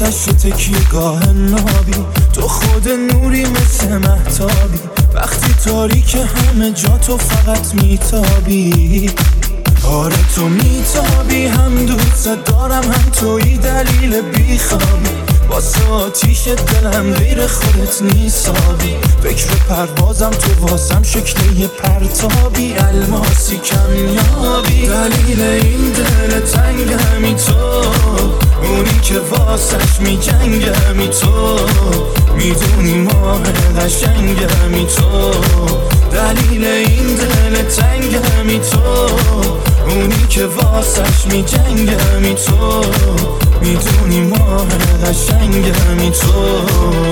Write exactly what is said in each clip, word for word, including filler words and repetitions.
آتش و تکیهگاه نابی، تو خود نوری مثل مهتابی، وقتی تاریک همه جا تو فقط میتابی. آره تو میتابی، هم دوست دارم هم توی دلیل بیخوابی، واسه آتیش دلم غیر خودت نیسابی. فکر پروازم تو واسم شکل یه پرتابی، الماسی کمیابی. دلیل این دل تنگمی تو، اونی که واسش میجنگمی تو، میدونی ماه قشنگمی تو. دلیل این دل تنگمی تو، اونی که واسش میجنگمی تو، میدونی ماه قشنگمی تو.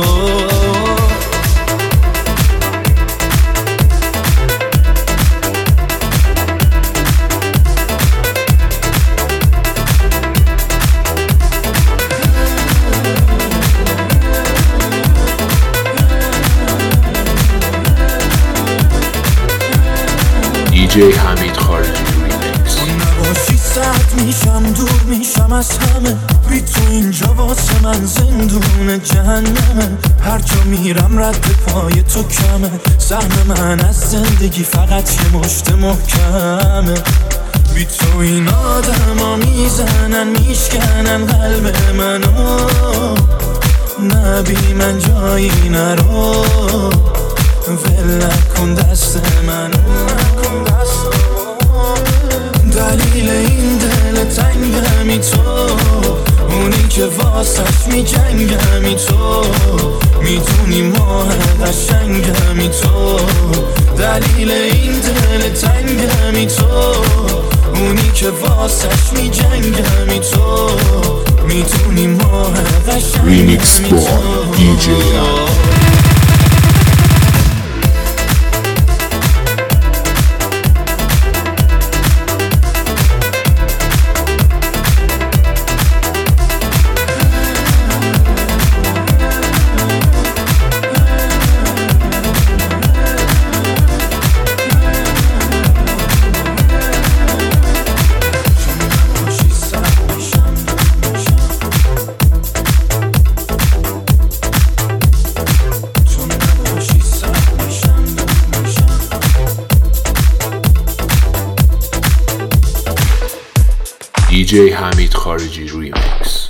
دی جی حمید خارجی ریمیکس. تو نباشی سرد میشم، دور میشم از همه، بی تو اینجا واسه من زندون جهنمه. هر جا میرم رد پای تو کمه، سهم من از زندگی فقط یه مشت محکمه. بی تو این آدم ها میزنن میشکنن قلب منو، نه بی من جایی نرو، ول نکن دست منو. دلیل این دل تنگمی تو، اونی که واسش میجنگمی تو، میدونی ماه قشنگمی تو. دلیل این دل تنگمی تو، اونی که واسش میجنگمی تو، میدونی ماه قشنگمی تو. ریمیکس با دی جی دی جی حمید خارجی ریمیکس.